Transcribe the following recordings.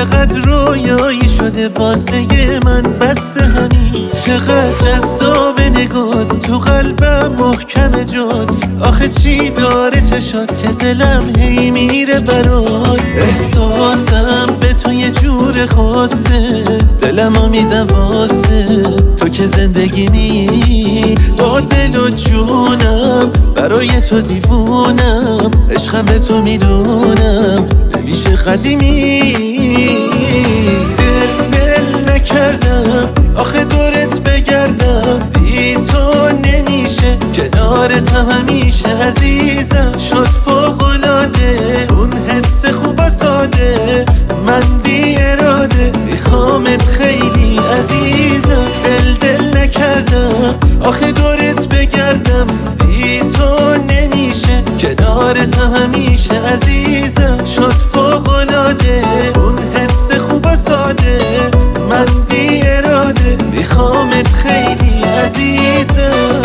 چقدر رویایی شده واسه من، بس همین چقدر جذاب نگات، تو قلبم محکم جات. آخه چی داره چشات که دلم هی میره برات. احساسم به تو یه جور خاصه، دلمو میدم واسه تو که زندگی می. با دل و جونم برای تو دیوونم، عشقم به تو میدونم نمیشه قدیمی. دل نکردم آخه دورت بگردم، بی تو نمیشه کنارتم همیشه. عزیزم شد فوق‌العاده اون حس خوب و ساده، من بی اراده میخوامت خیلی عزیزم. دل نکردم آخه دورت بگردم، بی تو نمیشه کنارتم همیشه. عزیزم شد فوق‌العاده اون حس خوب و ساده، من بی اراده میخوامت خیلی عزیزم.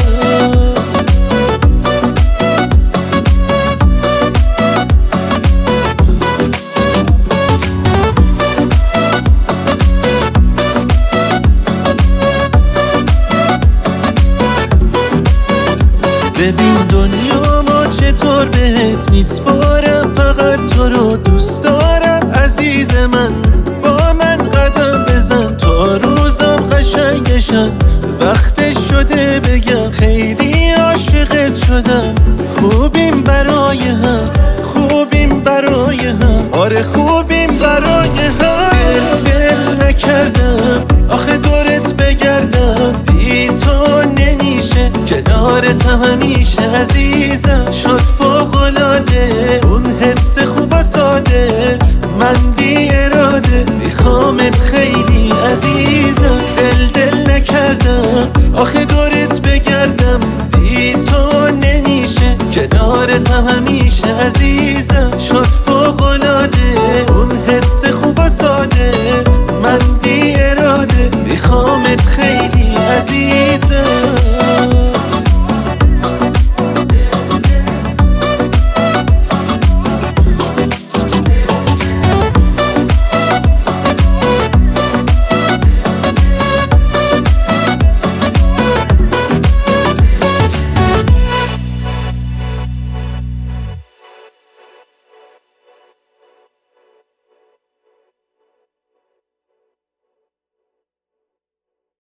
ببین دنیا ما چطور بهت میسپارم، فقط تو رو دوست دارم عزیز من. با من قدم بزن تا روزم قشنگشن، وقتش شده بگم خیلی عاشقت شدم. خوبیم برای هم، خوبیم برای هم، آره خوبیم برای هم. دل نکردم آخه دورت بگردم، بی تو نمیشه کنارتم همیشه. عزیزم شد فوق